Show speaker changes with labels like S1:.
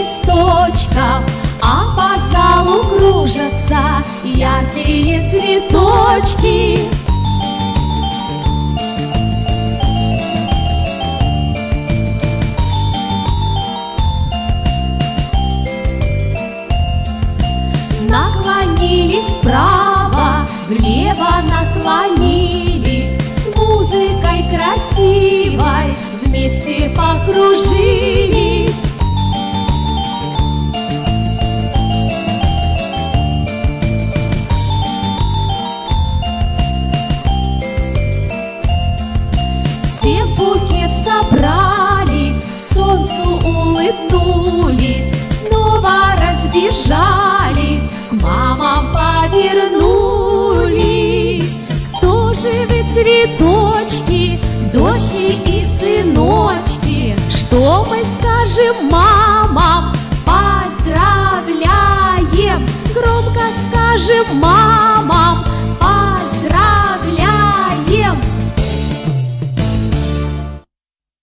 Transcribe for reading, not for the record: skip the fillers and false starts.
S1: листочков, а по залу кружатся яркие цветочки. Наклонились вправо, влево наклонились, с музыкой красивой вместе покружились. Все в букет собрались, солнцу улыбнулись, снова разбежались, к мамам повернулись. Кто же вы, цветочки, дочки и сыночки? Что мы скажем мамам? Поздравляем! Громко скажем мамам!